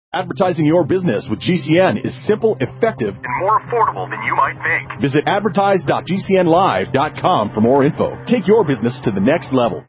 Advertising your business with GCN is simple, effective, and more affordable than you might think. Visit advertise.gcnlive.com for more info. Take your business to the next level.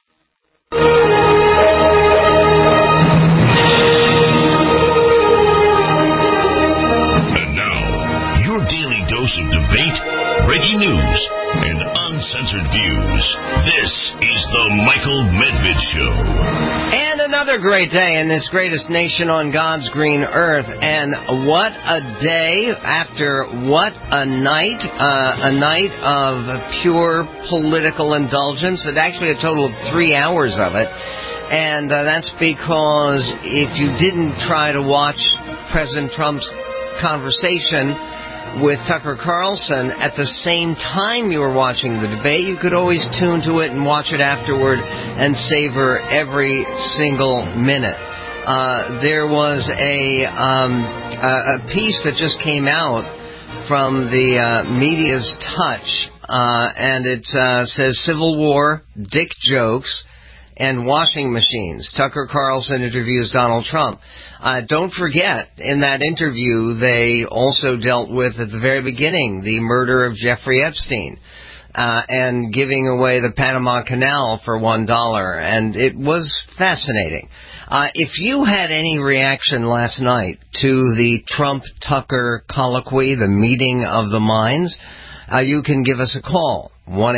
And now, your daily dose of debate, breaking news, and uncensored views. This is the Michael Medved Show. And another great day in this greatest nation on God's green earth. And what a day after what a night of pure political indulgence. It's actually a total of 3 hours of it. And that's because if you didn't try to watch President Trump's conversation with Tucker Carlson at the same time you were watching the debate, you could always tune to it and watch it afterward and savor every single minute. There was a piece that just came out from the media's touch, and it says Civil War, dick jokes, and washing machines. Tucker Carlson interviews Donald Trump. Don't forget, in that interview, they also dealt with, at the very beginning, the murder of Jeffrey Epstein and giving away the Panama Canal for $1. And it was fascinating. If you had any reaction last night to the Trump-Tucker colloquy, the meeting of the minds, you can give us a call,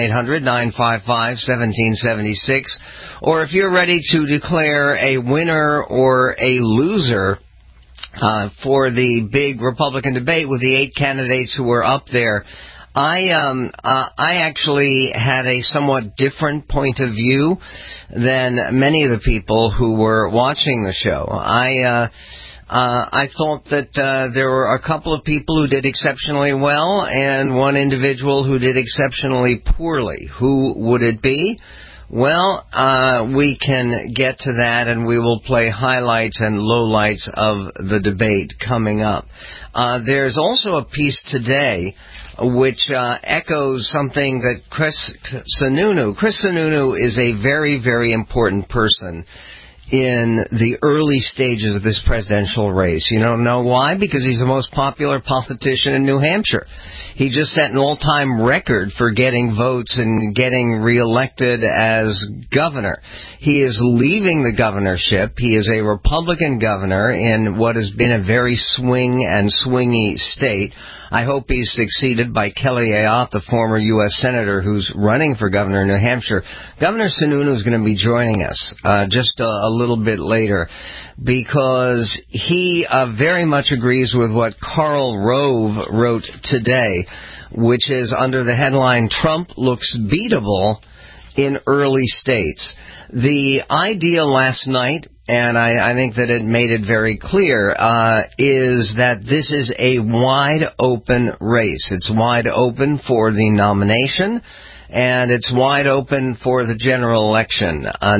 1-800-955-1776. Or if you're ready to declare a winner or a loser for the big Republican debate with the 8 candidates who were up there, I actually had a somewhat different point of view than many of the people who were watching the show. I thought that there were a couple of people who did exceptionally well and one individual who did exceptionally poorly. Who would it be? Well, we can get to that, and we will play highlights and lowlights of the debate coming up. There's also a piece today which echoes something that Chris Sununu is a very, very important person in the early stages of this presidential race. You don't know why? Because he's the most popular politician in New Hampshire. He just set an all-time record for getting votes and getting reelected as governor. He is leaving the governorship. He is a Republican governor in what has been a very swing and swingy state. I hope he's succeeded by Kelly Ayotte, the former U.S. Senator who's running for governor in New Hampshire. Governor Sununu is going to be joining us just a little bit later because he very much agrees with what Karl Rove wrote today, which is under the headline, Trump looks beatable in early states. The idea last night, and I think that it made it very clear, is that this is a wide open race. It's wide open for the nomination, and it's wide open for the general election. I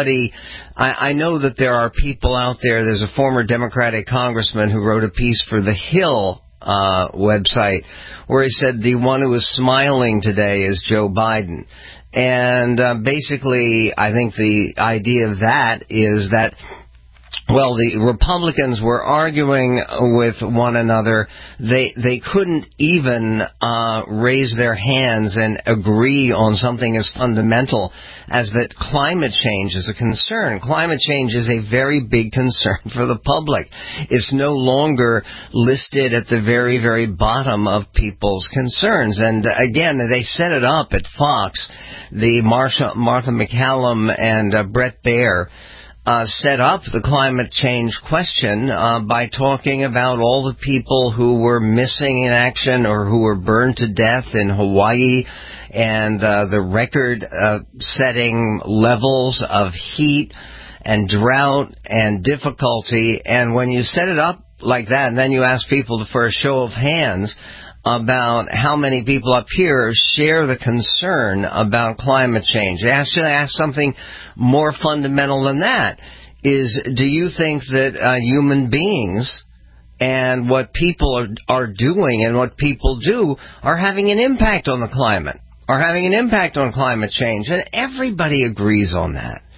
know that there are people out there. There's a former Democratic congressman who wrote a piece for The Hill website where he said the one who is smiling today is Joe Biden. And basically, I think the idea of that is that, well, the Republicans were arguing with one another. They couldn't even raise their hands and agree on something as fundamental as that climate change is a concern. Climate change is a very big concern for the public. It's no longer listed at the very, very bottom of people's concerns. And again, they set it up at Fox. The Martha McCallum and Brett Baier set up the climate change question by talking about all the people who were missing in action or who were burned to death in Hawaii and the record-setting levels of heat and drought and difficulty. And when you set it up like that and then you ask people for a show of hands about how many people up here share the concern about climate change. I should ask something more fundamental than that. Do you think that human beings and what people are doing and what people do are having an impact on the climate, are having an impact on climate change? And everybody agrees on that.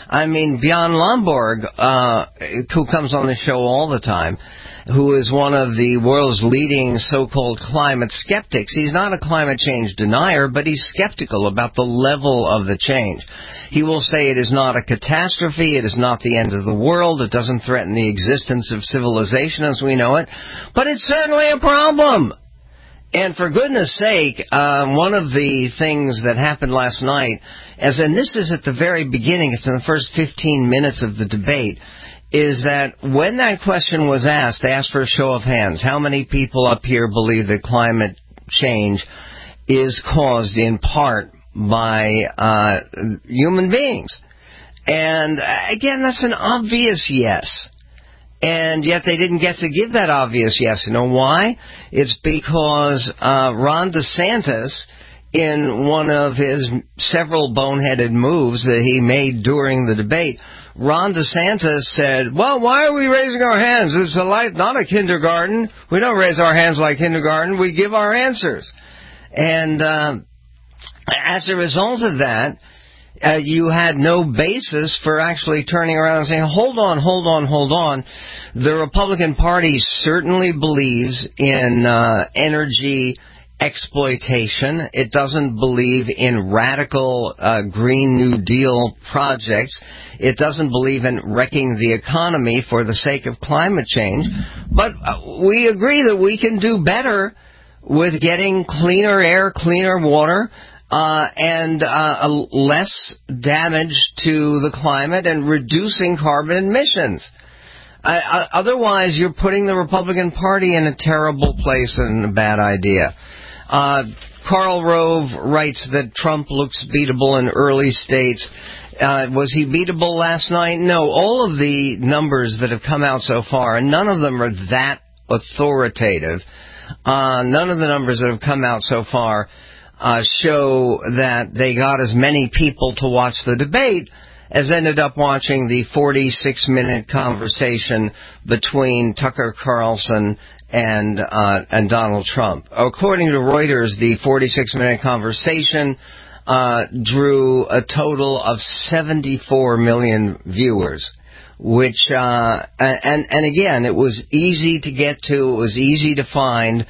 I mean, Bjorn Lomborg, who comes on the show all the time, who is one of the world's leading so-called climate skeptics. He's not a climate change denier, but he's skeptical about the level of the change. He will say it is not a catastrophe, it is not the end of the world, it doesn't threaten the existence of civilization as we know it, but it's certainly a problem. And for goodness sake, one of the things that happened last night, and this is at the very beginning, it's in the first 15 minutes of the debate, is that when that question was asked, they asked for a show of hands. How many people up here believe that climate change is caused in part by human beings? And again, that's an obvious yes. And yet they didn't get to give that obvious yes. You know why? It's because Ron DeSantis, in one of his several boneheaded moves that he made during the debate, Ron DeSantis said, well, why are we raising our hands? It's not a kindergarten. We don't raise our hands like kindergarten. We give our answers. And as a result of that, you had no basis for actually turning around and saying, hold on. The Republican Party certainly believes in energy exploitation. It doesn't believe in radical Green New Deal projects. It doesn't believe in wrecking the economy for the sake of climate change. But we agree that we can do better with getting cleaner air, cleaner water, and less damage to the climate and reducing carbon emissions. Otherwise, you're putting the Republican Party in a terrible place and a bad idea. Karl Rove writes that Trump looks beatable in early states. Was he beatable last night? No. All of the numbers that have come out so far, and none of them are that authoritative, none of the numbers that have come out so far show that they got as many people to watch the debate as ended up watching the 46-minute conversation between Tucker Carlson and Donald Trump. According to Reuters, the 46-minute conversation drew a total of 74 million viewers, which and again, it was easy to get to, it was easy to find,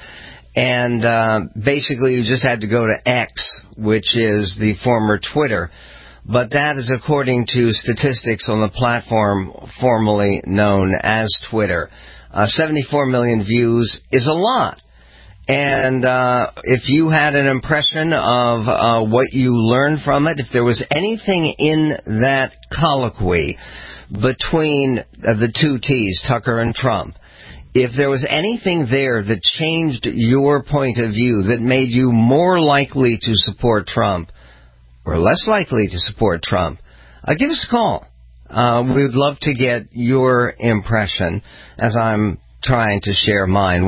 and basically you just had to go to X, which is the former Twitter. But that is according to statistics on the platform formerly known as Twitter. 74 million views is a lot. And if you had an impression of what you learned from it, if there was anything in that colloquy between the two T's, Tucker and Trump, if there was anything there that changed your point of view, that made you more likely to support Trump or less likely to support Trump, give us a call. We'd love to get your impression as I'm trying to share mine.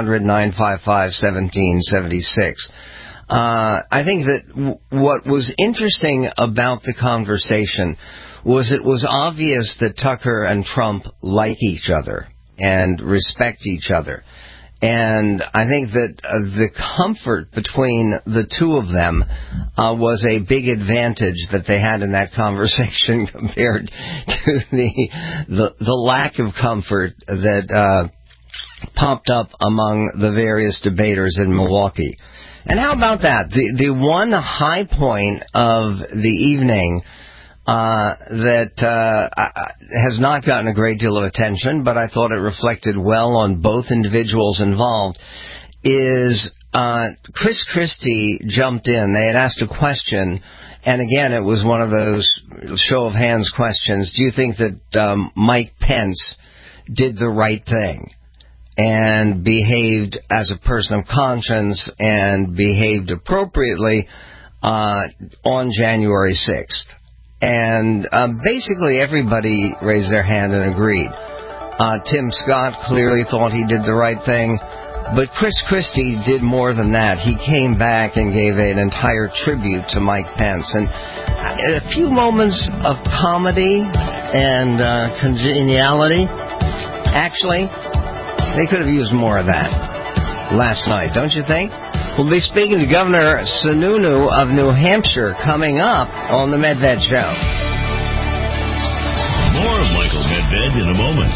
1-800-955-1776. I think that what was interesting about the conversation was it was obvious that Tucker and Trump like each other and respect each other. And I think that the comfort between the two of them was a big advantage that they had in that conversation compared to the lack of comfort that popped up among the various debaters in Milwaukee. And how about that? The one high point of the evening that has not gotten a great deal of attention, but I thought it reflected well on both individuals involved, is Chris Christie jumped in. They had asked a question, and again, it was one of those show of hands questions. Do you think that Mike Pence did the right thing and behaved as a person of conscience and behaved appropriately on January 6th? And basically everybody raised their hand and agreed. Tim Scott clearly thought he did the right thing, but Chris Christie did more than that. He came back and gave an entire tribute to Mike Pence. And a few moments of comedy and congeniality. Actually, they could have used more of that last night, don't you think? We'll be speaking to Governor Sununu of New Hampshire coming up on the Medved Show. More of Michael Medved in a moment.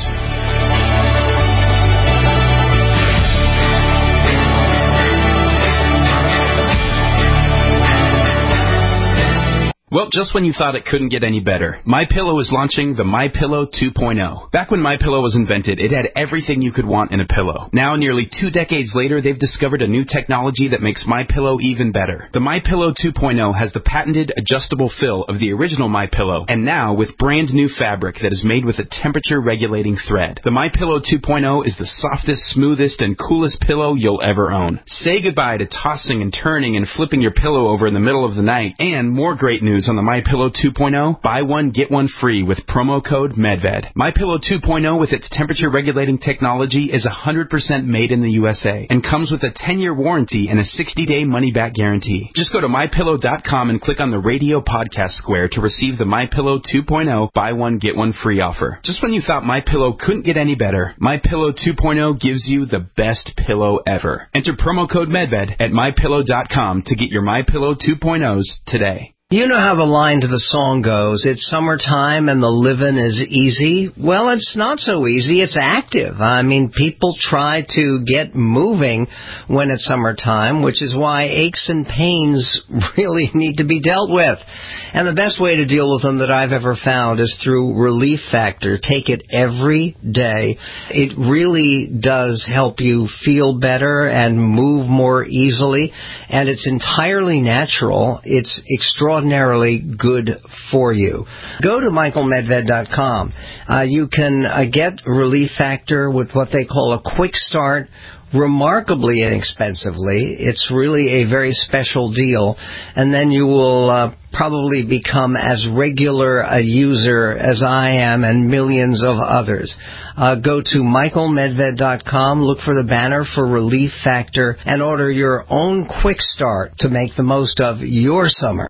Well, just when you thought it couldn't get any better, MyPillow is launching the MyPillow 2.0. Back when MyPillow was invented, it had everything you could want in a pillow. Now, nearly 2 decades later, they've discovered a new technology that makes MyPillow even better. The MyPillow 2.0 has the patented adjustable fill of the original MyPillow, and now with brand new fabric that is made with a temperature-regulating thread. The MyPillow 2.0 is the softest, smoothest, and coolest pillow you'll ever own. Say goodbye to tossing and turning and flipping your pillow over in the middle of the night. And more great news on the MyPillow 2.0, buy one, get one free with promo code MEDVED. MyPillow 2.0 with its temperature-regulating technology is 100% made in the USA and comes with a 10-year warranty and a 60-day money-back guarantee. Just go to MyPillow.com and click on the radio podcast square to receive the MyPillow 2.0 buy one, get one free offer. Just when you thought MyPillow couldn't get any better, MyPillow 2.0 gives you the best pillow ever. Enter promo code MEDVED at MyPillow.com to get your MyPillow 2.0s today. You know how the line to the song goes, it's summertime and the living is easy. Well, it's not so easy, it's active. I mean, people try to get moving when it's summertime, which is why aches and pains really need to be dealt with. And the best way to deal with them that I've ever found is through Relief Factor. Take it every day. It really does help you feel better and move more easily, and it's entirely natural. It's extraordinarily good for you. Go to michaelmedved.com. You can get Relief Factor with what they call a quick start, remarkably inexpensively. It's really a very special deal, and then you will probably become as regular a user as I am and millions of others. Go to michaelmedved.com, look for the banner for Relief Factor, and order your own quick start to make the most of your summer.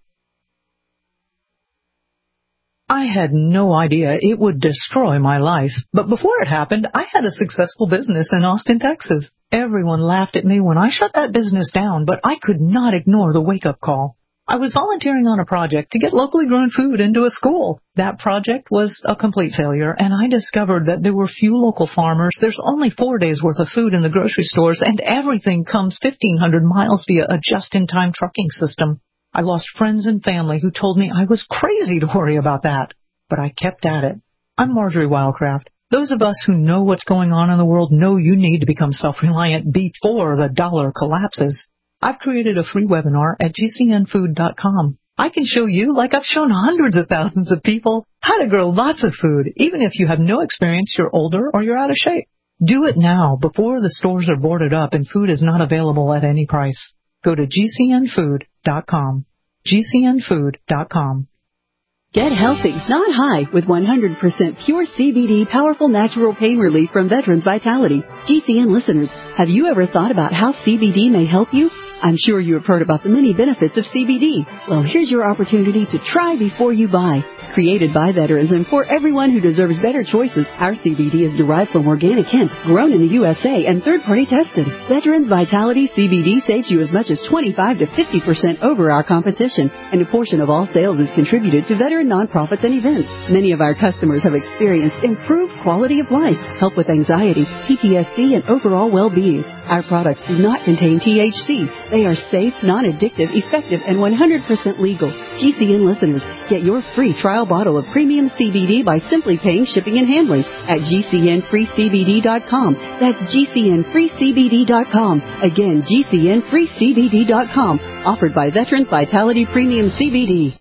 I had no idea it would destroy my life, but before it happened, I had a successful business in Austin, Texas. Everyone laughed at me when I shut that business down, but I could not ignore the wake-up call. I was volunteering on a project to get locally grown food into a school. That project was a complete failure, and I discovered that there were few local farmers. There's only 4 days' worth of food in the grocery stores, and everything comes 1,500 miles via a just-in-time trucking system. I lost friends and family who told me I was crazy to worry about that, but I kept at it. I'm Marjorie Wildcraft. Those of us who know what's going on in the world know you need to become self-reliant before the dollar collapses. I've created a free webinar at gcnfood.com. I can show you, like I've shown hundreds of thousands of people, how to grow lots of food, even if you have no experience, you're older, or you're out of shape. Do it now, before the stores are boarded up and food is not available at any price. Go to gcnfood.com. gcnfood.com. Get healthy, not high, with 100% pure CBD powerful natural pain relief from Veterans Vitality. GCN listeners, have you ever thought about how CBD may help you? I'm sure you have heard about the many benefits of CBD. Well, here's your opportunity to try before you buy. Created by veterans and for everyone who deserves better choices, our CBD is derived from organic hemp, grown in the USA and third-party tested. Veterans Vitality CBD saves you as much as 25 to 50% over our competition, and a portion of all sales is contributed to veteran nonprofits and events. Many of our customers have experienced improved quality of life, help with anxiety, PTSD, and overall well-being. Our products do not contain THC. They are safe, non-addictive, effective, and 100% legal. GCN listeners, get your free trial bottle of premium CBD by simply paying shipping and handling at GCNFreeCBD.com. That's GCNFreeCBD.com. Again, GCNFreeCBD.com. Offered by Veterans Vitality Premium CBD.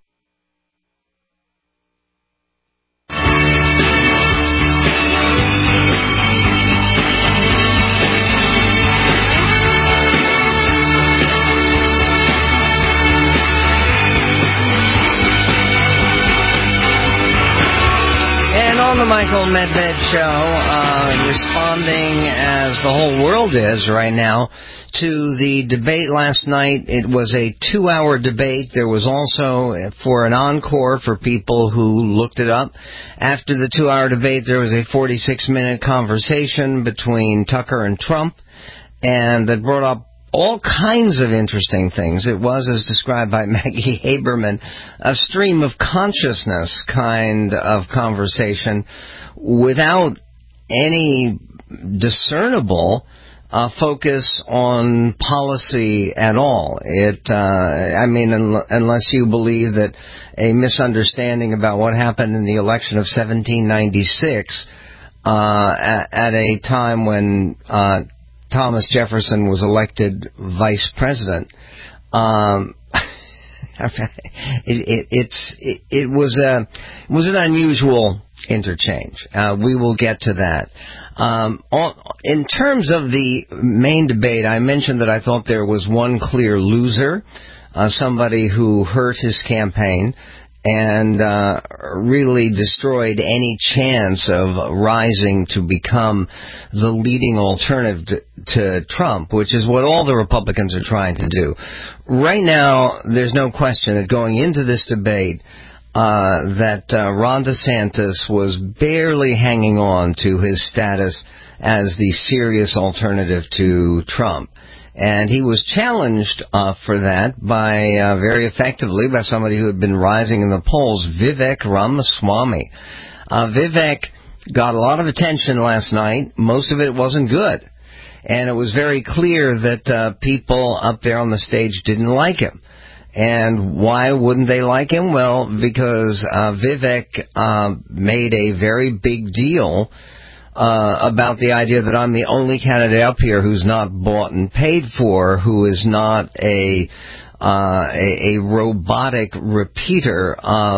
On the Michael Medved Show, responding as the whole world is right now to the debate last night. It was a 2-hour debate. There was also, for an encore for people who looked it up, after the 2-hour debate, there was a 46-minute conversation between Tucker and Trump, and that brought up all kinds of interesting things. It was, as described by Maggie Haberman, a stream of consciousness kind of conversation without any discernible focus on policy at all. Unless you believe that a misunderstanding about what happened in the election of 1796 at a time when Thomas Jefferson was elected vice president. It was an unusual interchange. We will get to that. In terms of the main debate, I mentioned that I thought there was one clear loser, somebody who hurt his campaign and really destroyed any chance of rising to become the leading alternative to Trump, which is what all the Republicans are trying to do. Right now, there's no question that going into this debate, that Ron DeSantis was barely hanging on to his status as the serious alternative to Trump. And he was challenged for that by very effectively by somebody who had been rising in the polls, Vivek Ramaswamy. Vivek got a lot of attention last night. Most of it wasn't good. And it was very clear that people up there on the stage didn't like him. And why wouldn't they like him? Well, because Vivek made a very big deal about the idea that I'm the only candidate up here who's not bought and paid for, who is not a robotic repeater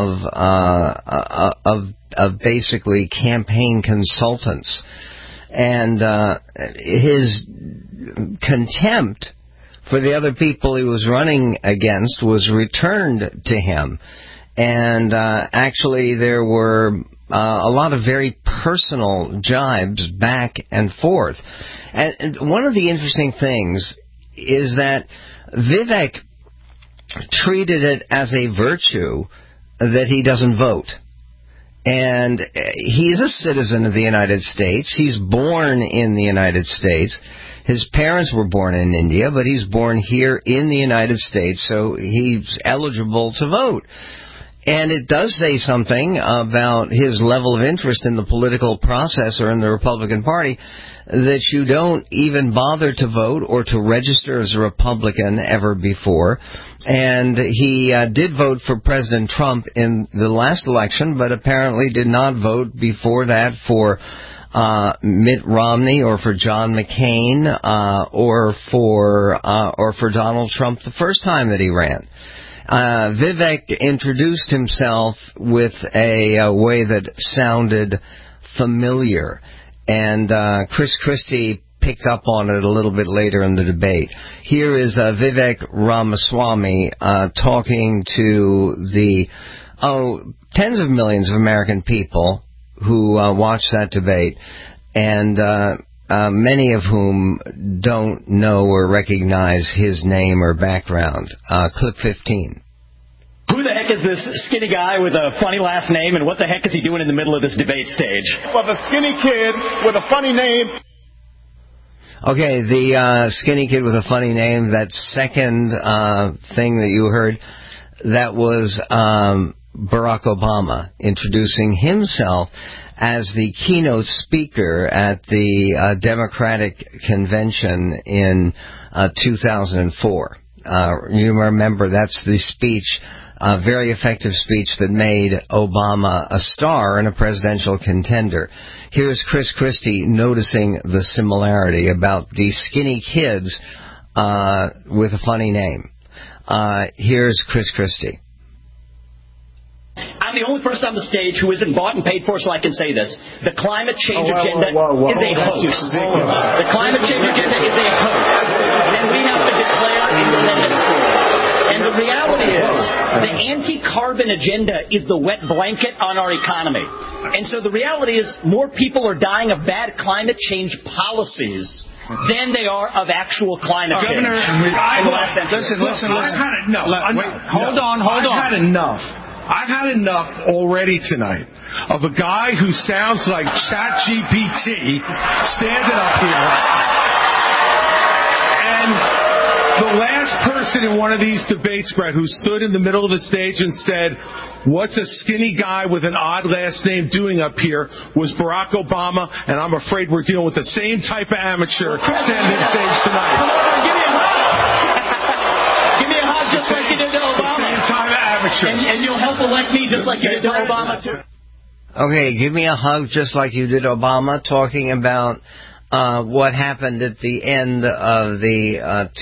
of basically campaign consultants. And his contempt for the other people he was running against was returned to him. And actually there were a lot of very personal jibes back and forth. And one of the interesting things is that Vivek treated it as a virtue that he doesn't vote. And he's a citizen of the United States. He's born in the United States. His parents were born in India, but he's born here in the United States, so he's eligible to vote. And it does say something about his level of interest in the political process or in the Republican Party that you don't even bother to vote or to register as a Republican ever before. And he did vote for President Trump in the last election, but apparently did not vote before that for Mitt Romney or for John McCain or for Donald Trump the first time that he ran. Vivek introduced himself with a way that sounded familiar, and Chris Christie picked up on it a little bit later in the debate. Here is Vivek Ramaswamy talking to the tens of millions of American people who watched that debate, and many of whom don't know or recognize his name or background. Clip 15. Who the heck is this skinny guy with a funny last name, and what the heck is he doing in the middle of this debate stage? Well, the skinny kid with a funny name. Okay, the skinny kid with a funny name, that second thing that you heard, that was Barack Obama introducing himself as the keynote speaker at the Democratic convention in 2004. You remember that's the speech, a very effective speech that made Obama a star and a presidential contender. Here's Chris Christie noticing the similarity about these skinny kids with a funny name. Here's Chris Christie. I'm the only person on the stage who isn't bought and paid for, so I can say this. The climate change agenda is a hoax. The climate change agenda is a hoax. And we have to declare independence for it. And the reality is, the anti-carbon agenda is the wet blanket on our economy. And so the reality is, more people are dying of bad climate change policies than they are of actual climate change. Governor, listen. I've had enough. Hold on. I've had enough. I've had enough already tonight of a guy who sounds like ChatGPT standing up here and The last person in one of these debates, Brett, who stood in the middle of the stage and said, "What's a skinny guy with an odd last name doing up here?" was Barack Obama, and I'm afraid we're dealing with the same type of amateur standing on stage tonight. Come on, give me a hug. Give me a hug just like you did to Obama. Same type of amateur. And you'll help elect me just like you did to Obama, too. Okay, give me a hug just like you did Obama, talking about what happened at the end of the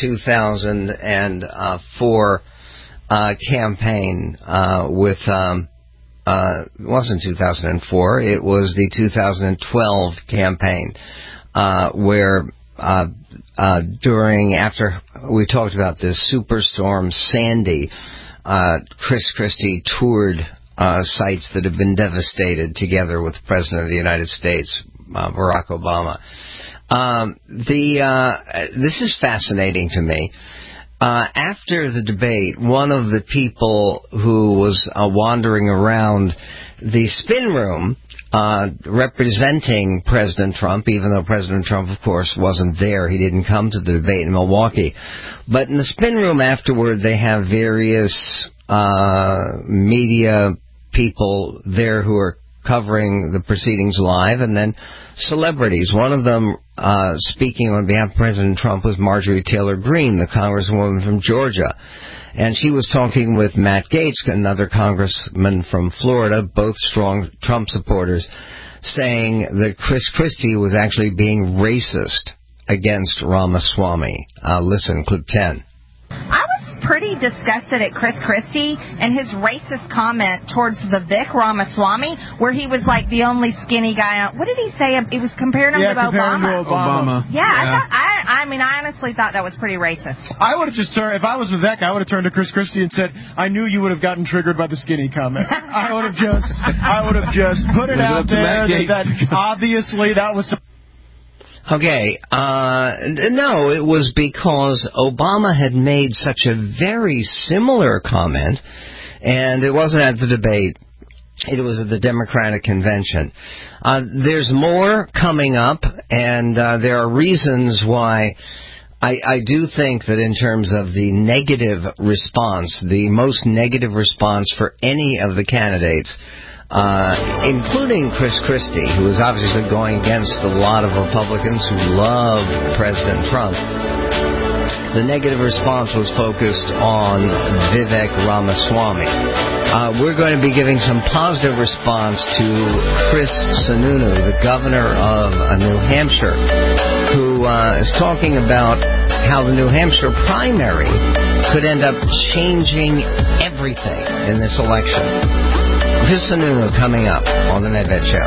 2004 campaign with, it wasn't 2004, it was the 2012 campaign, where after we talked about this Superstorm Sandy, Chris Christie toured sites that have been devastated together with the President of the United States, Barack Obama. This is fascinating to me. After the debate, one of the people who was wandering around the spin room representing President Trump, even though President Trump, of course, wasn't there. He didn't come to the debate in Milwaukee. But in the spin room afterward, they have various media people there who are covering the proceedings live, and then celebrities. One of them speaking on behalf of President Trump was Marjorie Taylor Greene, the congresswoman from Georgia. And she was talking with Matt Gaetz, another congressman from Florida, both strong Trump supporters, saying that Chris Christie was actually being racist against Ramaswamy. Listen, clip 10. I was pretty disgusted at Chris Christie and his racist comment towards the Vic Ramaswamy, where he was like the only skinny guy. What did he say? It was comparing him to Obama. Yeah. I honestly thought that was pretty racist. I would have just turned, if I was Vivek, I would have turned to Chris Christie and said, "I knew you would have gotten triggered by the skinny comment." I would have just put it out there that obviously that was. Okay, no, it was because Obama had made such a very similar comment, and it wasn't at the debate, it was at the Democratic convention. There's more coming up, and there are reasons why I do think that in terms of the negative response, the most negative response for any of the candidates, including Chris Christie, who is obviously going against a lot of Republicans who love President Trump. The negative response was focused on Vivek Ramaswamy. We're going to be giving some positive response to Chris Sununu, the governor of New Hampshire, who is talking about how the New Hampshire primary could end up changing everything in this election. Chris Sununu coming up on the Medved Show.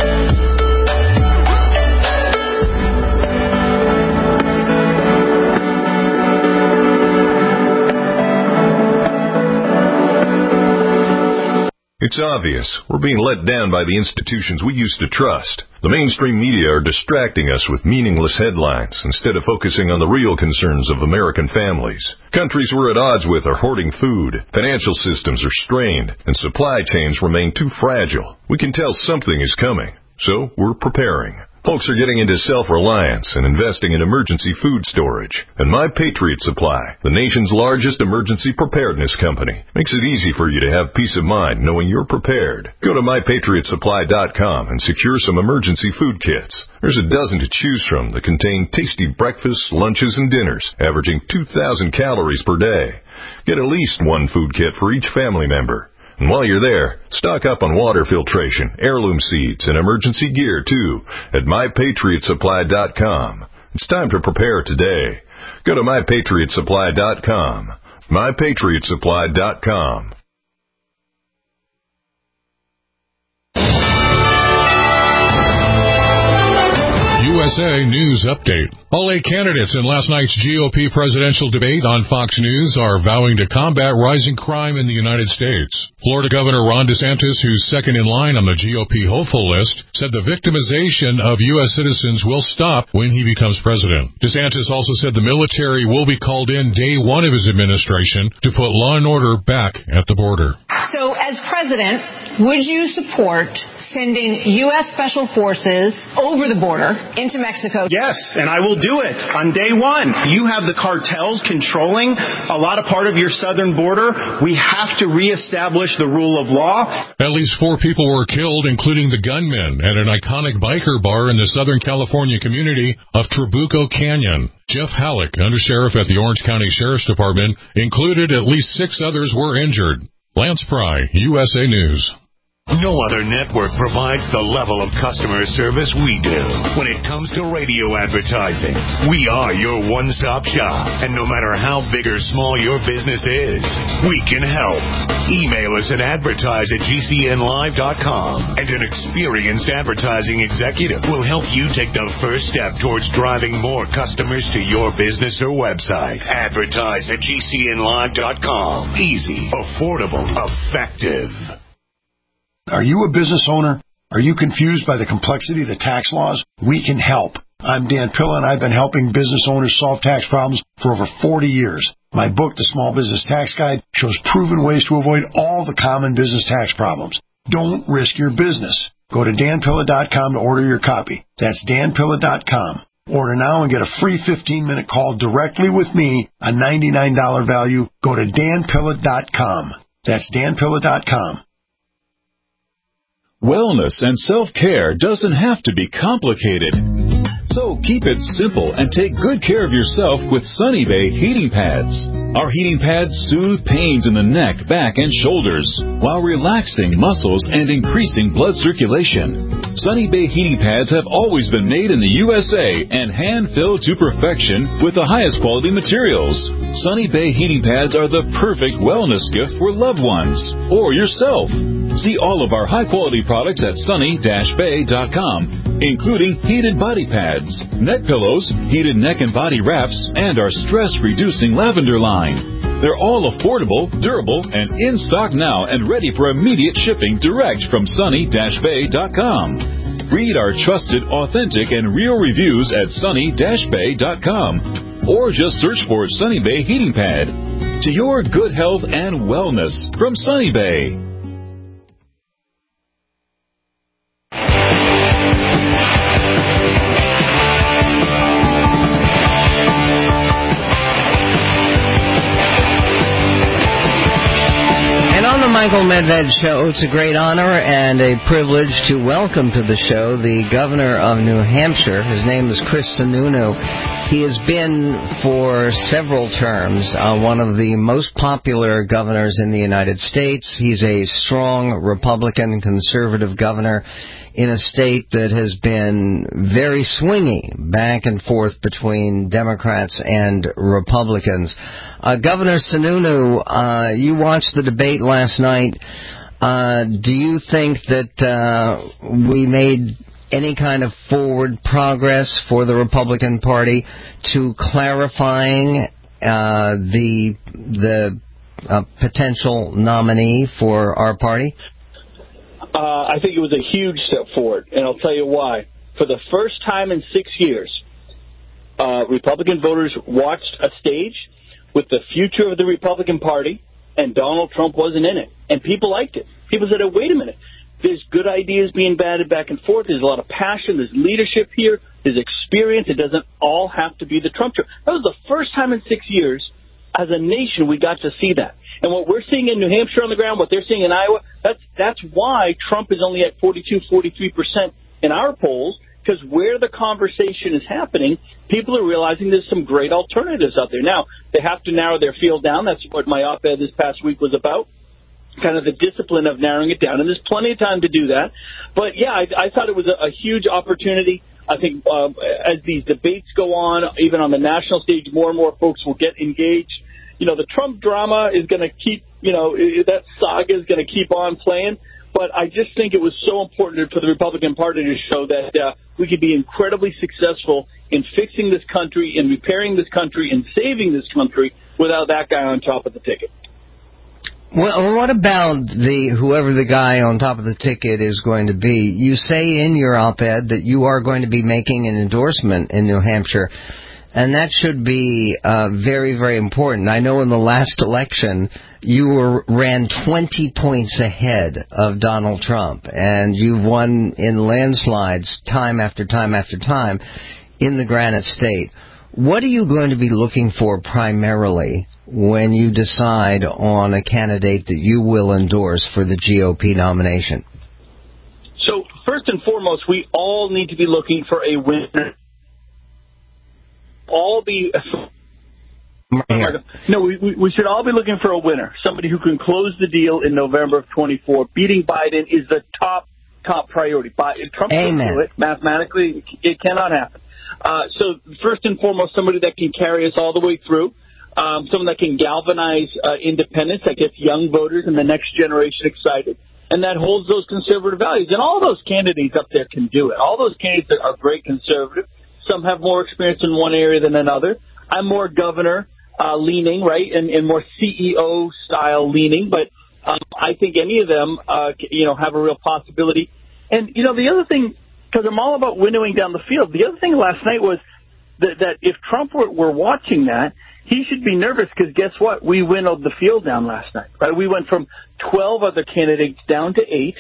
It's obvious. We're being let down by the institutions we used to trust. The mainstream media are distracting us with meaningless headlines instead of focusing on the real concerns of American families. Countries we're at odds with are hoarding food, financial systems are strained, and supply chains remain too fragile. We can tell something is coming, so we're preparing. Folks are getting into self-reliance and investing in emergency food storage. And My Patriot Supply, the nation's largest emergency preparedness company, makes it easy for you to have peace of mind knowing you're prepared. Go to MyPatriotSupply.com and secure some emergency food kits. There's a dozen to choose from that contain tasty breakfasts, lunches, and dinners, averaging 2,000 calories per day. Get at least one food kit for each family member. And while you're there, stock up on water filtration, heirloom seeds, and emergency gear, too, at MyPatriotSupply.com. It's time to prepare today. Go to MyPatriotSupply.com. MyPatriotSupply.com. USA News Update. All 8 candidates in last night's GOP presidential debate on Fox News are vowing to combat rising crime in the United States. Florida Governor Ron DeSantis, who's second in line on the GOP hopeful list, said the victimization of U.S. citizens will stop when he becomes president. DeSantis also said the military will be called in day one of his administration to put law and order back at the border. So as president, would you support sending U.S. Special Forces over the border into Mexico? Yes, and I will do it on day one. You have the cartels controlling a lot of part of your southern border. We have to reestablish the rule of law. At least 4 people were killed, including the gunman at an iconic biker bar in the Southern California community of Trabuco Canyon. Jeff Halleck, undersheriff at the Orange County Sheriff's Department, included at least 6 others were injured. Lance Pry, USA News. No other network provides the level of customer service we do. When it comes to radio advertising, we are your one-stop shop. And no matter how big or small your business is, we can help. Email us at advertise@gcnlive.com, and an experienced advertising executive will help you take the first step towards driving more customers to your business or website. Advertise@gcnlive.com. Easy, affordable, effective. Are you a business owner? Are you confused by the complexity of the tax laws? We can help. I'm Dan Pilla, and I've been helping business owners solve tax problems for over 40 years. My book, The Small Business Tax Guide, shows proven ways to avoid all the common business tax problems. Don't risk your business. Go to danpilla.com to order your copy. That's danpilla.com. Order now and get a free 15-minute call directly with me, a $99 value. Go to danpilla.com. That's danpilla.com. Wellness and self-care doesn't have to be complicated. So keep it simple and take good care of yourself with Sunny Bay heating pads. Our heating pads soothe pains in the neck, back, and shoulders while relaxing muscles and increasing blood circulation. Sunny Bay heating pads have always been made in the USA and hand-filled to perfection with the highest quality materials. Sunny Bay heating pads are the perfect wellness gift for loved ones or yourself. See all of our high-quality products at sunny-bay.com, including heated body pads, neck pillows, heated neck and body wraps, and our stress-reducing lavender line. They're all affordable, durable, and in stock now and ready for immediate shipping direct from sunny-bay.com. Read our trusted, authentic, and real reviews at sunny-bay.com, or just search for Sunny Bay Heating Pad. To your good health and wellness from Sunny Bay. Michael Medved Show. It's a great honor and a privilege to welcome to the show the governor of New Hampshire. His name is Chris Sununu. He has been for several terms one of the most popular governors in the United States. He's a strong Republican conservative governor in a state that has been very swingy back and forth between Democrats and Republicans. Governor Sununu, you watched the debate last night. Do you think that we made any kind of forward progress for the Republican Party to clarifying the potential nominee for our party? I think it was a huge step forward, and I'll tell you why. For the first time in 6 years, Republican voters watched a stage with the future of the Republican Party, and Donald Trump wasn't in it. And people liked it. People said, oh, wait a minute. There's good ideas being batted back and forth. There's a lot of passion. There's leadership here. There's experience. It doesn't all have to be the Trump show. That was the first time in 6 years, as a nation, we got to see that. And what we're seeing in New Hampshire on the ground, what they're seeing in Iowa, that's why Trump is only at 42-43% in our polls, because where the conversation is happening, people are realizing there's some great alternatives out there. Now, they have to narrow their field down. That's what my op-ed this past week was about, kind of the discipline of narrowing it down. And there's plenty of time to do that. But, yeah, I thought it was a huge opportunity. I think as these debates go on, even on the national stage, more and more folks will get engaged. You know, the Trump drama is going to keep, that saga is going to keep on playing. But I just think it was so important for the Republican Party to show that we could be incredibly successful in fixing this country, in repairing this country, in saving this country without that guy on top of the ticket. Well, what about whoever the guy on top of the ticket is going to be? You say in your op-ed that you are going to be making an endorsement in New Hampshire. And that should be very, very important. I know in the last election, you ran 20 points ahead of Donald Trump, and you won in landslides time after time after time in the Granite State. What are you going to be looking for primarily when you decide on a candidate that you will endorse for the GOP nomination? So, first and foremost, we all need to be looking for a winner. We should all be looking for a winner, somebody who can close the deal in November of 24. Beating Biden is the top priority. Trump can do it. Mathematically, it cannot happen. So first and foremost, somebody that can carry us all the way through, someone that can galvanize independence, that gets young voters and the next generation excited, and that holds those conservative values. And all those candidates up there can do it. All those candidates are great conservative. Some have more experience in one area than another. I'm more governor leaning, right, and more CEO style leaning. But I think any of them, have a real possibility. And the other thing, because I'm all about winnowing down the field. The other thing last night was that if Trump were watching that, he should be nervous because guess what? We winnowed the field down last night, right? We went from 12 other candidates down to 8.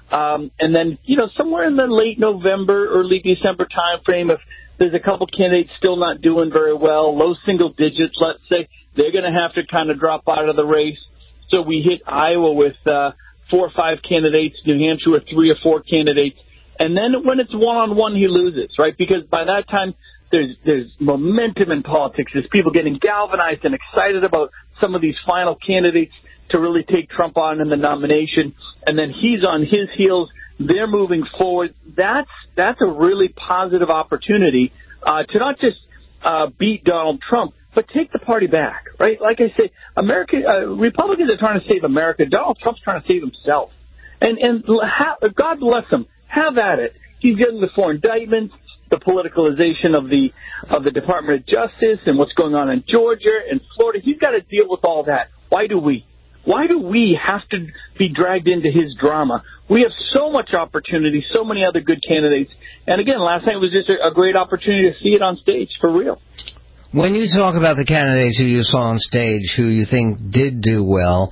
And then, somewhere in the late November, early December timeframe, if there's a couple candidates still not doing very well, low single digits, let's say, they're going to have to kind of drop out of the race. So we hit Iowa with 4 or 5 candidates, New Hampshire with 3 or 4 candidates. And then when it's one-on-one, he loses, right? Because by that time, there's momentum in politics. There's people getting galvanized and excited about some of these final candidates to really take Trump on in the nomination. And then he's on his heels. They're moving forward. That's a really positive opportunity to not just beat Donald Trump, but take the party back, right? Like I say, Republicans are trying to save America. Donald Trump's trying to save himself. And God bless him. Have at it. He's getting the 4 indictments, the politicalization of the Department of Justice and what's going on in Georgia and Florida. He's got to deal with all that. Why do we? Why do we have to be dragged into his drama? We have so much opportunity, so many other good candidates. And again, last night was just a great opportunity to see it on stage for real. When you talk about the candidates who you saw on stage who you think did do well,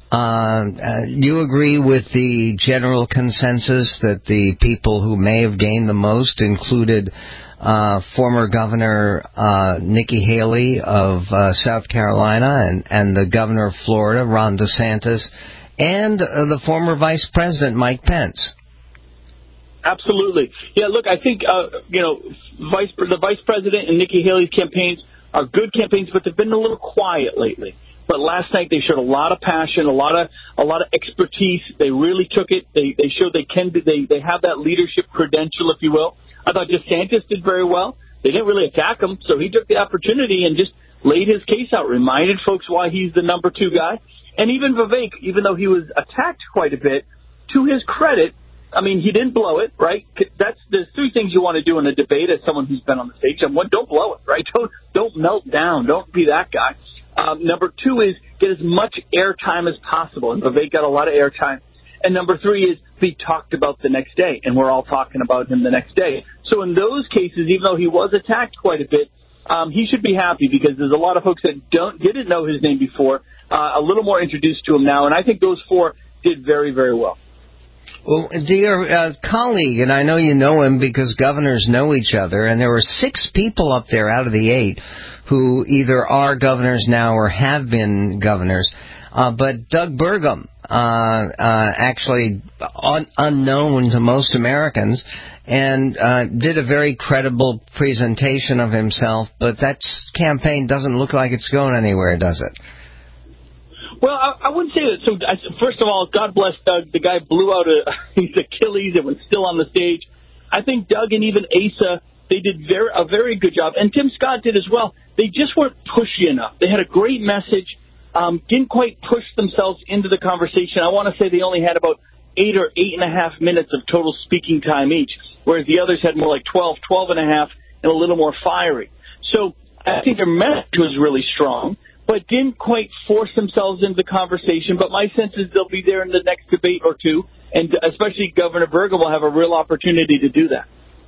you agree with the general consensus that the people who may have gained the most included former Governor Nikki Haley of South Carolina and the Governor of Florida, Ron DeSantis, and the former Vice President, Mike Pence? Absolutely. Yeah, look, I think, the Vice President and Nikki Haley's campaigns are good campaigns, but they've been a little quiet lately. But last night they showed a lot of passion, a lot of expertise. They really took it. They showed they have that leadership credential, if you will. I thought DeSantis did very well. They didn't really attack him, so he took the opportunity and just laid his case out, reminded folks why he's the number 2 guy. And even Vivek, even though he was attacked quite a bit, to his credit, I mean, he didn't blow it, right? There's 3 things you want to do in a debate as someone who's been on the stage. And one, don't blow it, right? Don't melt down. Don't be that guy. Number 2 is get as much airtime as possible. And Vivek got a lot of airtime. And number 3 is be talked about the next day. And we're all talking about him the next day. So in those cases, even though he was attacked quite a bit, he should be happy because there's a lot of folks that didn't know his name before, a little more introduced to him now. And I think those 4 did very, very well. Well, dear colleague, and I know you know him because governors know each other, and there were 6 people up there out of the 8 who either are governors now or have been governors. But Doug Burgum, actually unknown to most Americans, and did a very credible presentation of himself, but that campaign doesn't look like it's going anywhere, does it? Well, I wouldn't say that. So, first of all, God bless Doug. The guy blew out his Achilles. It was still on the stage. I think Doug and even Asa, they did a very good job. And Tim Scott did as well. They just weren't pushy enough. They had a great message, didn't quite push themselves into the conversation. I want to say they only had about 8 or 8.5 minutes of total speaking time each, whereas the others had more like 12, 12.5, and a little more fiery. So I think their message was really strong, but didn't quite force themselves into the conversation. But my sense is they'll be there in the next debate or 2, and especially Governor Burgum will have a real opportunity to do that.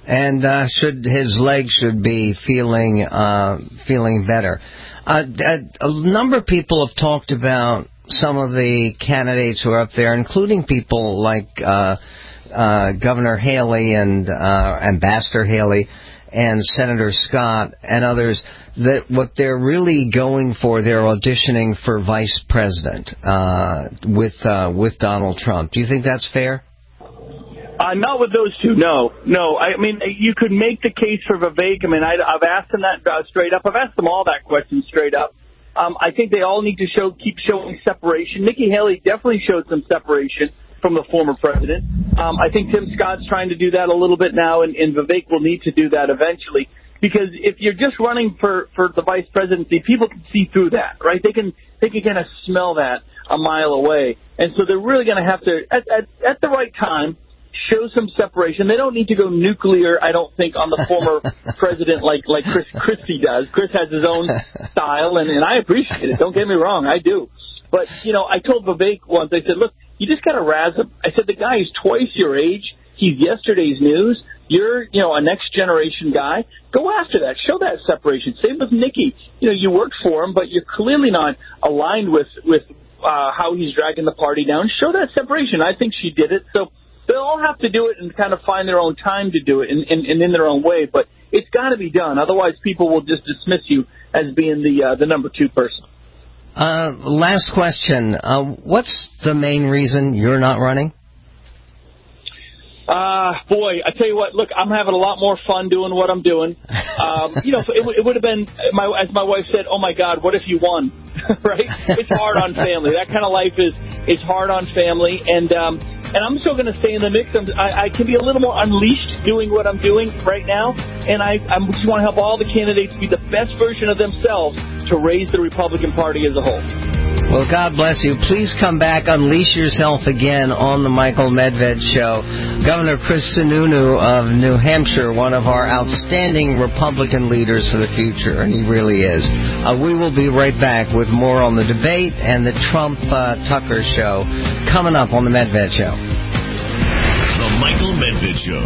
and his legs should be feeling better. A number of people have talked about some of the candidates who are up there, including people like Governor Haley and Ambassador Haley and Senator Scott and others, that what they're really going for, they're auditioning for vice president with Donald Trump. Do you think that's fair? Not with those two, no. I mean, you could make the case for Vivek. I mean, I've asked them that straight up. I've asked them all that question straight up. I think they all need to keep showing separation. Nikki Haley definitely showed some separation from the former president. I think Tim Scott's trying to do that a little bit now, and Vivek will need to do that eventually. Because if you're just running for the vice presidency, people can see through that, right? They can kind of smell that a mile away. And so they're really going to have to, at the right time, show some separation. They don't need to go nuclear, I don't think, on the former president like Chris Christie does. Chris has his own style, and I appreciate it. Don't get me wrong, I do. But, I told Vivek once, I said, look, you just got to razz him. I said, the guy is twice your age. He's yesterday's news. You're, a next generation guy. Go after that. Show that separation. Same with Nikki. You worked for him, but you're clearly not aligned with how he's dragging the party down. Show that separation. I think she did it. So they'll all have to do it and kind of find their own time to do it and in their own way. But it's got to be done. Otherwise, people will just dismiss you as being the number two person. Last question. What's the main reason you're not running? Boy, I tell you what, look, I'm having a lot more fun doing what I'm doing. It would have been, as my wife said, oh my God, what if you won? Right? It's hard on family. That kind of life is hard on family. And I'm still going to stay in the mix. I can be a little more unleashed doing what I'm doing right now. And I just want to help all the candidates be the best version of themselves to raise the Republican Party as a whole. Well, God bless you. Please come back, unleash yourself again on the Michael Medved Show. Governor Chris Sununu of New Hampshire, one of our outstanding Republican leaders for the future, and he really is. We will be right back with more on the debate and the Trump-Tucker Show coming up on the Medved Show. The Michael Medved Show.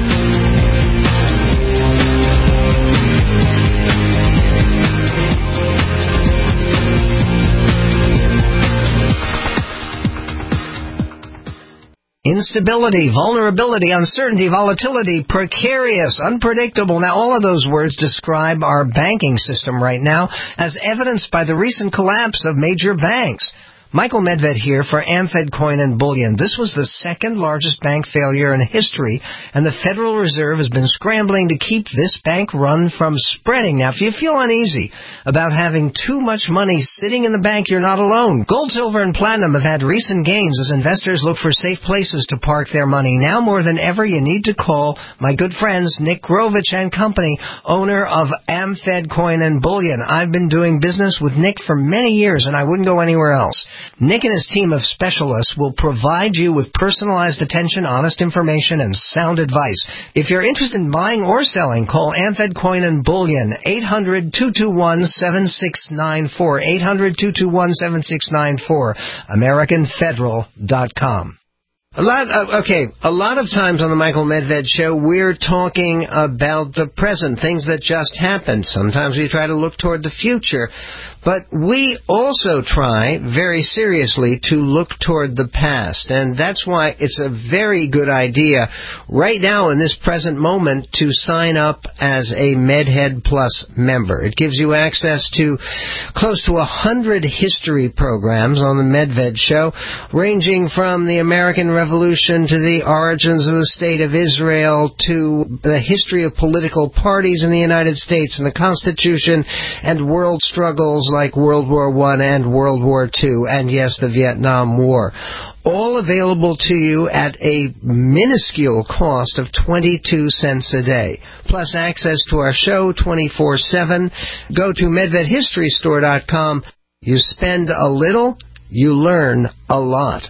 Instability, vulnerability, uncertainty, volatility, precarious, unpredictable. Now, all of those words describe our banking system right now, as evidenced by the recent collapse of major banks. Michael Medved here for AmFed Coin and Bullion. This was the second largest bank failure in history, and the Federal Reserve has been scrambling to keep this bank run from spreading. Now, if you feel uneasy about having too much money sitting in the bank, you're not alone. Gold, silver, and platinum have had recent gains as investors look for safe places to park their money. Now more than ever, you need to call my good friends Nick Grovich and Company, owner of AmFed Coin and Bullion. I've been doing business with Nick for many years, and I wouldn't go anywhere else. Nick and his team of specialists will provide you with personalized attention, honest information, and sound advice. If you're interested in buying or selling, call AmFed Coin and Bullion, 800-221-7694, 800-221-7694, AmericanFederal.com. A lot of times on the Michael Medved Show, we're talking about the present, things that just happened. Sometimes we try to look toward the future. But we also try, very seriously, to look toward the past. And that's why it's a very good idea right now in this present moment to sign up as a MedHead Plus member. It gives you access to close to 100 history programs on the Medved Show, ranging from the American Revolution to the origins of the State of Israel to the history of political parties in the United States and the Constitution and world struggles like World War I and World War II, and yes, the Vietnam War. All available to you at a minuscule cost of 22 cents a day. Plus access to our show 24/7. Go to MedvedHistoryStore.com. You spend a little, you learn a lot.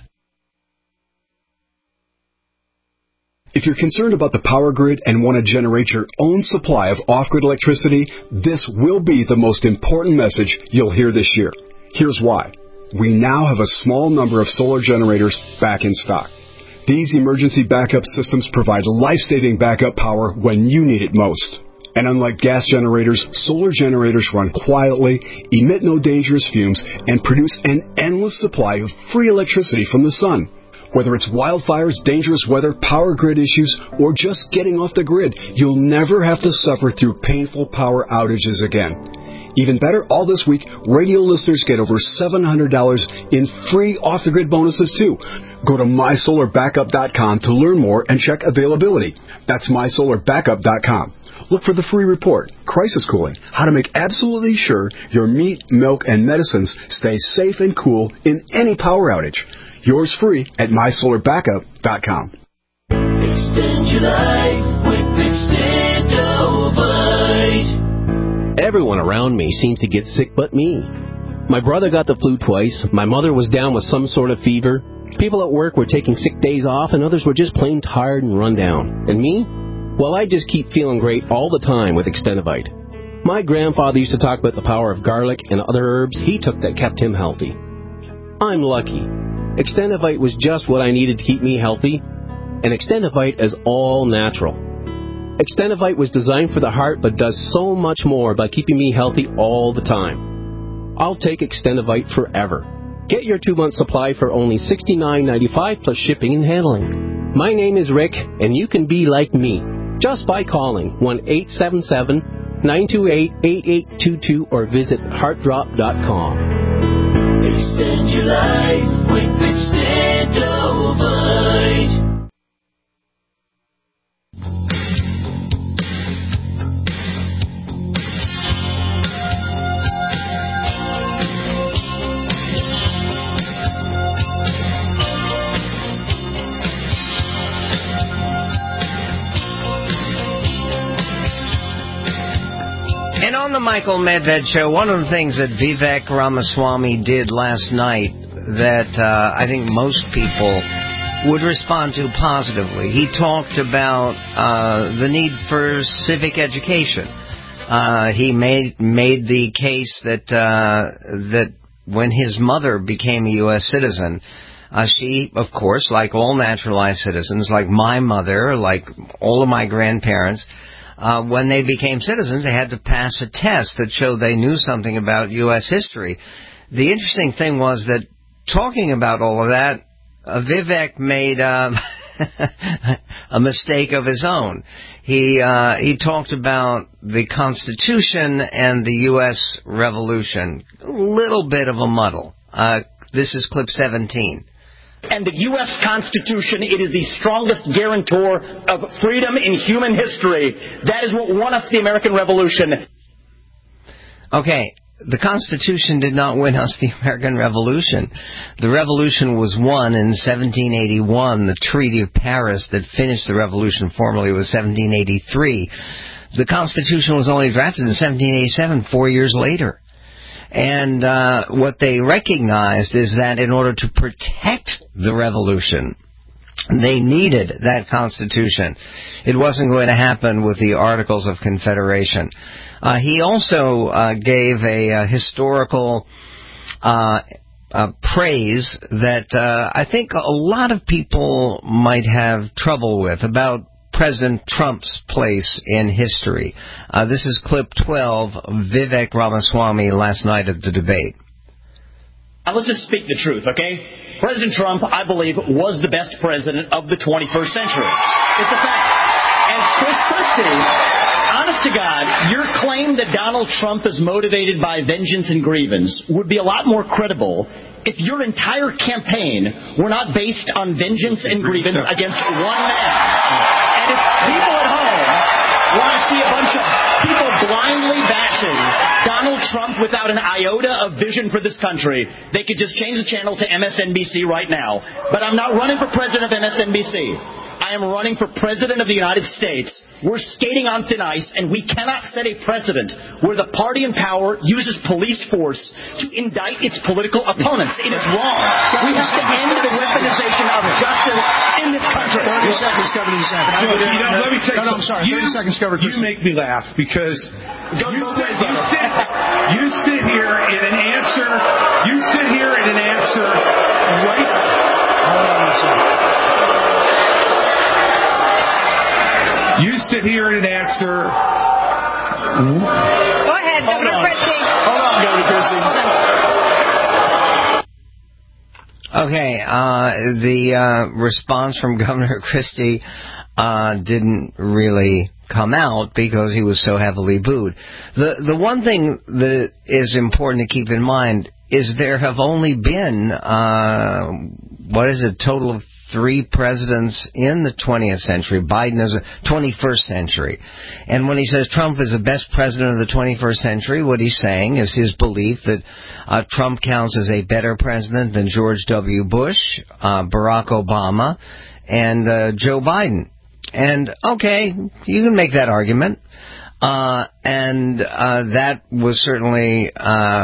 If you're concerned about the power grid and want to generate your own supply of off-grid electricity, this will be the most important message you'll hear this year. Here's why. We now have a small number of solar generators back in stock. These emergency backup systems provide life-saving backup power when you need it most. And unlike gas generators, solar generators run quietly, emit no dangerous fumes, and produce an endless supply of free electricity from the sun. Whether it's wildfires, dangerous weather, power grid issues, or just getting off the grid, you'll never have to suffer through painful power outages again. Even better, all this week, radio listeners get over $700 in free off-the-grid bonuses, too. Go to MySolarBackup.com to learn more and check availability. That's MySolarBackup.com. Look for the free report, Crisis Cooling, how to make absolutely sure your meat, milk, and medicines stay safe and cool in any power outage. Yours free at MySolarBackup.com. Extend your life with Extendovite. Everyone around me seems to get sick but me. My brother got the flu twice. My mother was down with some sort of fever. People at work were taking sick days off, and others were just plain tired and run down. And me? Well, I just keep feeling great all the time with Extendovite. My grandfather used to talk about the power of garlic and other herbs he took that kept him healthy. I'm lucky. Extendovite was just what I needed to keep me healthy, and Extendovite is all natural. Extendovite was designed for the heart but does so much more by keeping me healthy all the time. I'll take Extendovite forever. Get your 2-month supply for only $69.95 plus shipping and handling. My name is Rick, and you can be like me just by calling 1-877-928-8822 or visit heartdrop.com. Extend your life with Extendovite. And on the Michael Medved Show, one of the things that Vivek Ramaswamy did last night that I think most people would respond to positively, he talked about the need for civic education. He made the case that when his mother became a U.S. citizen, she, of course, like all naturalized citizens, like my mother, like all of my grandparents, when they became citizens, they had to pass a test that showed they knew something about U.S. history. The interesting thing was that talking about all of that, Vivek made a mistake of his own. He talked about the Constitution and the U.S. Revolution. A little bit of a muddle. This is clip 17. And the U.S. Constitution, it is the strongest guarantor of freedom in human history. That is what won us the American Revolution. Okay, the Constitution did not win us the American Revolution. The Revolution was won in 1781. The Treaty of Paris that finished the Revolution formally was 1783. The Constitution was only drafted in 1787, 4 years later. And what they recognized is that in order to protect the revolution, they needed that Constitution. It wasn't going to happen with the Articles of Confederation. He also gave a historical praise that I think a lot of people might have trouble with about President Trump's place in history. This is clip 12 of Vivek Ramaswamy last night at the debate. Now let's just speak the truth, okay? President Trump, I believe, was the best president of the 21st century. It's a fact. And Chris Christie, honest to God, your claim that Donald Trump is motivated by vengeance and grievance would be a lot more credible if your entire campaign were not based on vengeance and grievance against one man. And if people at home want to see a bunch of people blindly bashing Donald Trump without an iota of vision for this country, they could just change the channel to MSNBC right now. But I'm not running for president of MSNBC. I am running for President of the United States. We're skating on thin ice, and we cannot set a precedent where the party in power uses police force to indict its political opponents. It is wrong. We have to end the weaponization of justice in this country. 30 seconds, Governor. Let me take I'm sorry. 30 seconds, Governor. You make me laugh because you sit here in an answer. You sit here in an answer right. You sit here and answer. Go ahead, Governor Christie. Hold on, Governor Christie. Okay, the response from Governor Christie didn't really come out because he was so heavily booed. The one thing that is important to keep in mind is there have only been, total of 3 presidents in the 20th century. Biden is a 21st century. And when he says Trump is the best president of the 21st century, what he's saying is his belief that Trump counts as a better president than George W. Bush, Barack Obama, and Joe Biden. And, okay, you can make that argument. And that was certainly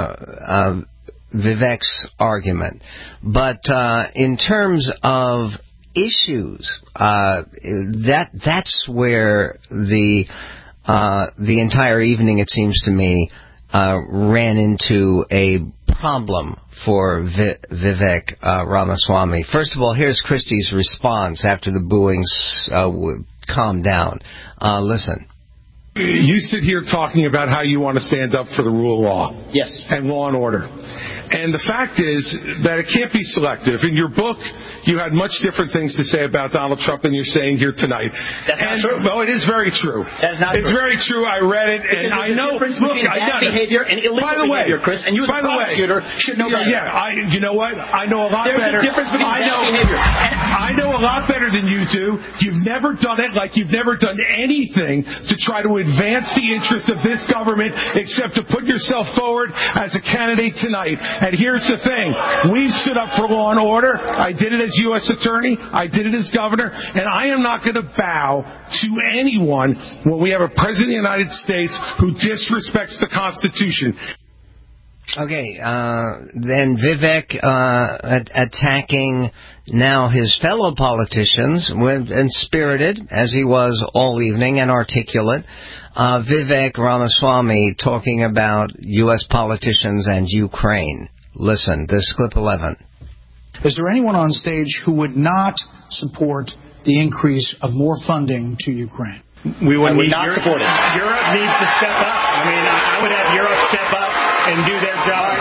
Vivek's argument. But in terms of issues, that's where the entire evening, it seems to me, ran into a problem for Vivek Ramaswamy. First of all, here's Christie's response after the booings calmed down. Listen. You sit here talking about how you want to stand up for the rule of law. Yes. And law and order. And the fact is that it can't be selective. In your book, you had much different things to say about Donald Trump than you're saying here tonight. That's not true. Well, it is very true. That's not it's true. very true. I read it, and I know. Difference between bad behavior and illegal behavior, Chris. And you as a prosecutor should know better. Yeah, you know what? I know a lot better. There's a difference between bad behavior. I know a lot better than you do. You've never done it like you've never done anything to try to advance the interests of this government except to put yourself forward as a candidate tonight. And here's the thing. We've stood up for law and order. I did it as U.S. Attorney. I did it as Governor. And I am not going to bow to anyone when we have a President of the United States who disrespects the Constitution. Okay, then Vivek attacking now his fellow politicians, and spirited, as he was all evening, and articulate. Vivek Ramaswamy talking about U.S. politicians and Ukraine. Listen, this clip 11. Is there anyone on stage who would not support the increase of more funding to Ukraine? We would not support it. Europe needs to step up. I mean, I would have Europe step up and do their job.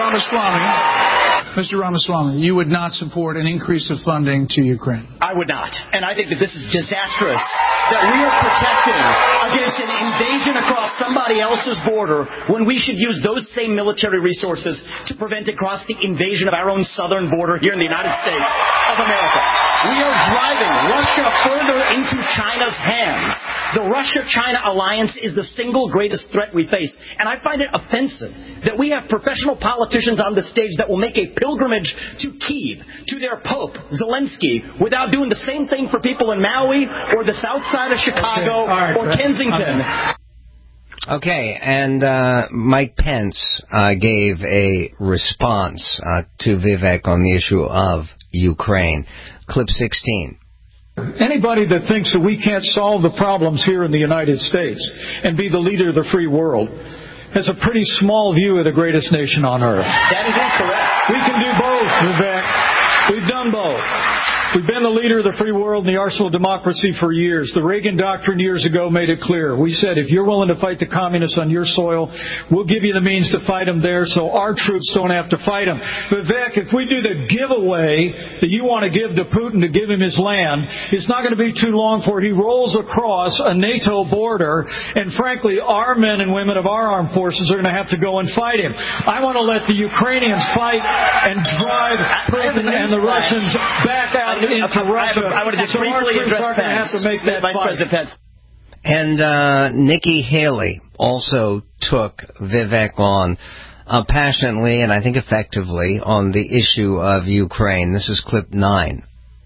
Mr. Ramaswamy, you would not support an increase of funding to Ukraine? I would not. And I think that this is disastrous, that we are protecting against an invasion across somebody else's border when we should use those same military resources to prevent across the invasion of our own southern border here in the United States of America. We are driving Russia further into China's hands. The Russia-China alliance is the single greatest threat we face. And I find it offensive that we have professional politicians on the stage that will make a pilgrimage to Kyiv, to their Pope, Zelensky, without doing the same thing for people in Maui or the south side of Chicago or Kensington. Okay, and Mike Pence gave a response to Vivek on the issue of Ukraine. Clip 16. Anybody that thinks that we can't solve the problems here in the United States and be the leader of the free world has a pretty small view of the greatest nation on earth. That is incorrect. We can do both, Vivek. We've done both. We've been the leader of the free world and the arsenal of democracy for years. The Reagan Doctrine years ago made it clear. We said, if you're willing to fight the communists on your soil, we'll give you the means to fight them there so our troops don't have to fight them. Vivek, if we do the giveaway that you want to give to Putin to give him his land, it's not going to be too long before he rolls across a NATO border, and frankly, our men and women of our armed forces are going to have to go and fight him. I want to let the Ukrainians fight and drive Putin and the Russians back out into Russia. I want to just briefly address Vice President Pence. And Nikki Haley also took Vivek on passionately and I think effectively on the issue of Ukraine. This is clip 9.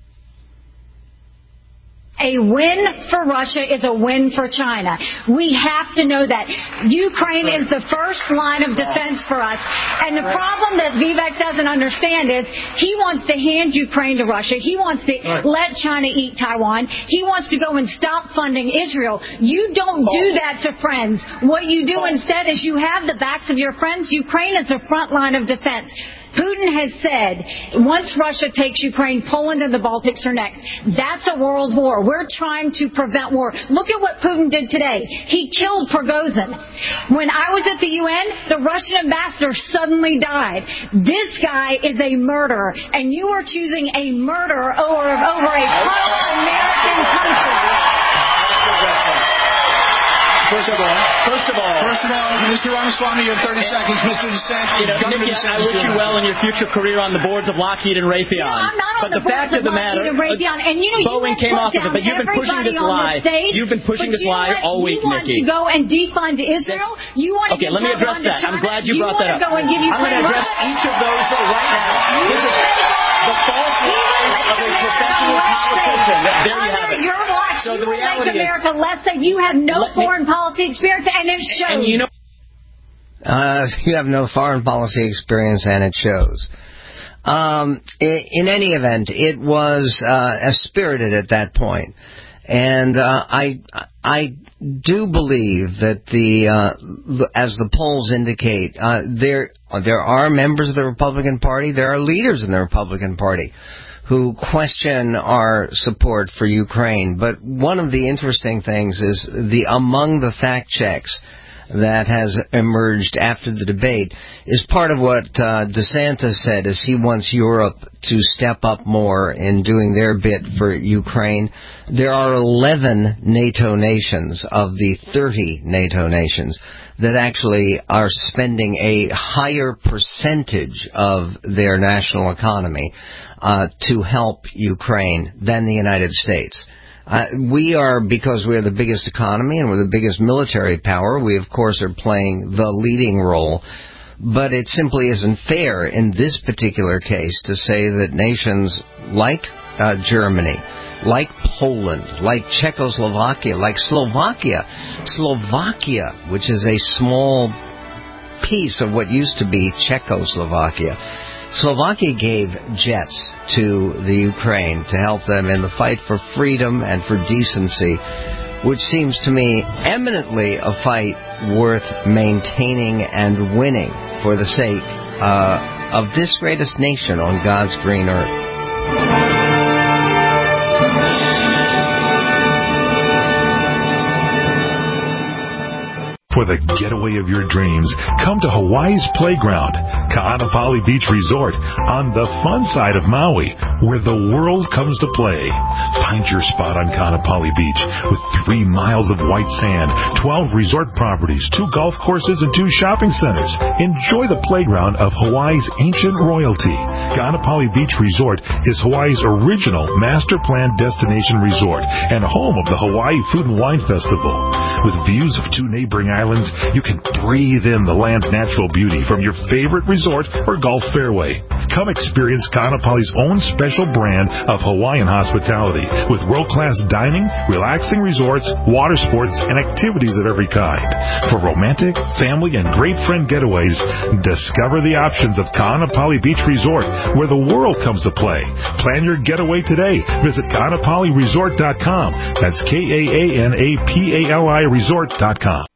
A win for Russia is a win for China. We have to know that. Ukraine is the first line of defense for us. And the problem that Vivek doesn't understand is he wants to hand Ukraine to Russia. He wants to let China eat Taiwan. He wants to go and stop funding Israel. You don't do that to friends. What you do instead is you have the backs of your friends. Ukraine is the front line of defense. Putin has said, once Russia takes Ukraine, Poland and the Baltics are next. That's a world war. We're trying to prevent war. Look at what Putin did today. He killed Prigozhin. When I was at the UN, the Russian ambassador suddenly died. This guy is a murderer, and you are choosing a murderer over a pro-American country. First of all, Mr. Ramaswamy, you have 30 seconds. Mr. DeSantis, Nikki, I wish you well in your future career on the boards of Lockheed and Raytheon. I'm not on the fact boards of the matter, Lockheed and Raytheon, and Boeing came off of it, but you've been pushing this lie. You've been pushing this lie all week, Nikki. You want to go and defund Israel? You want to let me address that. I'm glad you brought that up. I'm going to address each of those right now. This is the false lies of a professional politician. There you have it. Your watch, so the reality is, America less than you have no foreign policy experience, and it shows. And you know, you have no foreign policy experience, and it shows. In any event, it was spirited at that point, and I do believe that as the polls indicate, there are members of the Republican Party, there are leaders in the Republican Party who question our support for Ukraine. But one of the interesting things is among the fact checks that has emerged after the debate is part of what DeSantis said, is he wants Europe to step up more in doing their bit for Ukraine. There are 11 NATO nations of the 30 NATO nations that actually are spending a higher percentage of their national economy to help Ukraine than the United States. We are, because we are the biggest economy and we're the biggest military power, we of course are playing the leading role. But it simply isn't fair in this particular case to say that nations like Germany, like Poland, like Czechoslovakia, like Slovakia, which is a small piece of what used to be Czechoslovakia. Slovakia gave jets to the Ukraine to help them in the fight for freedom and for decency, which seems to me eminently a fight worth maintaining and winning for the sake of this greatest nation on God's green earth. For the getaway of your dreams, come to Hawaii's Playground, Ka'anapali Beach Resort, on the fun side of Maui, where the world comes to play. Find your spot on Ka'anapali Beach with 3 miles of white sand, 12 resort properties, 2 golf courses, and 2 shopping centers. Enjoy the playground of Hawaii's ancient royalty. Ka'anapali Beach Resort is Hawaii's original master plan destination resort and home of the Hawaii Food and Wine Festival. With views of 2 neighboring islands, you can breathe in the land's natural beauty from your favorite resort or golf fairway. Come experience Ka'anapali's own special brand of Hawaiian hospitality with world-class dining, relaxing resorts, water sports, and activities of every kind. For romantic, family, and great friend getaways, discover the options of Ka'anapali Beach Resort, where the world comes to play. Plan your getaway today. Visit Ka'anapaliResort.com. That's KAANAPALI Resort.com.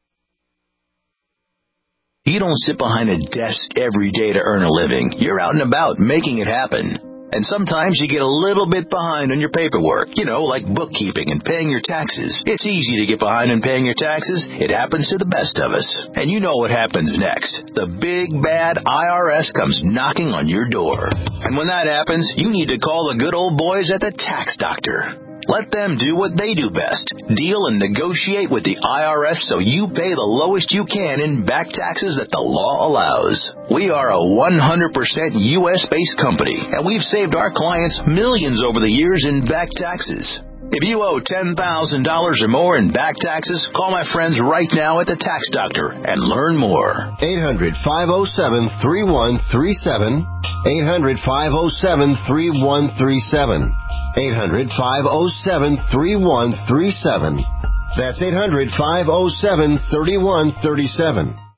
You don't sit behind a desk every day to earn a living. You're out and about making it happen. And sometimes you get a little bit behind on your paperwork, like bookkeeping and paying your taxes. It's easy to get behind on paying your taxes. It happens to the best of us. And you know what happens next. The big, bad IRS comes knocking on your door. And when that happens, you need to call the good old boys at the Tax Doctor. Let them do what they do best. Deal and negotiate with the IRS so you pay the lowest you can in back taxes that the law allows. We are a 100% U.S.-based company, and we've saved our clients millions over the years in back taxes. If you owe $10,000 or more in back taxes, call my friends right now at the Tax Doctor and learn more. 800-507-3137. 800-507-3137. 800-507-3137. That's 800-507-3137.